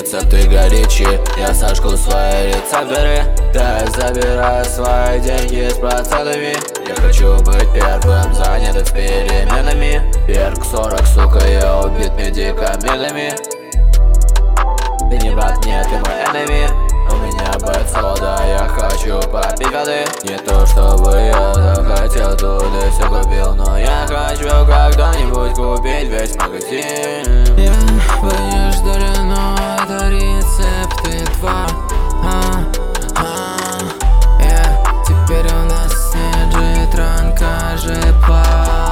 рецепты горячие, я сожгу свои рецепторы. Так забираю свои деньги с процентами. Я хочу быть первым, занятым с переменами. Перк 40, сука, я убит медикаментами. Ты не брат, нет, ты мой enemy. У меня бэт да, я хочу попить воды. Не то чтобы я захотел, тут и все купил, но я хочу когда-нибудь купить весь магазин. Я бы ждали, но это рецепты 2. Теперь у нас нет житранка, жепа.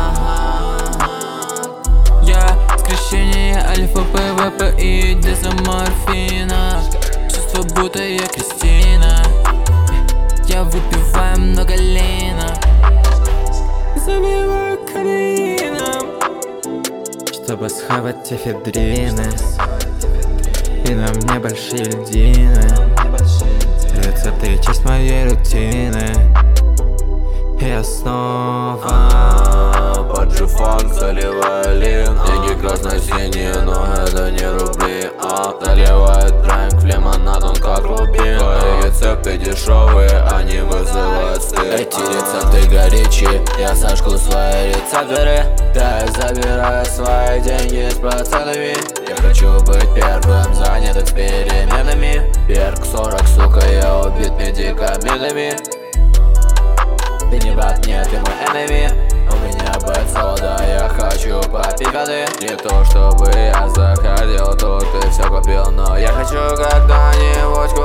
Я скрещение альфа, ПВП и дезоморфина. Чувство будто я Кристина. Я выпиваю много лина, забиваю кокаином, чтобы схавать эфедрины. И на мне большие льдины. Рецепты — часть моей рутины. Я снова под жифон заливаю лин. Деньги красно-синие, но это не рубли. Заливает драйнг в лимонад, он как рубин. Твои рецепты дешевые, они вызывают стыд. Эти рецепты горячие, я сожгу свои рецепторы. Так забираю свои деньги с процентами. Я хочу быть первым, занятым с переменами. Перк 40, сука, я убит медикаментами. Ты не брат, нет, ты мой enemy. У меня бэт да, я хочу попить воды. Не то чтобы я захотел, тут и все купил, но я хочу когда-нибудь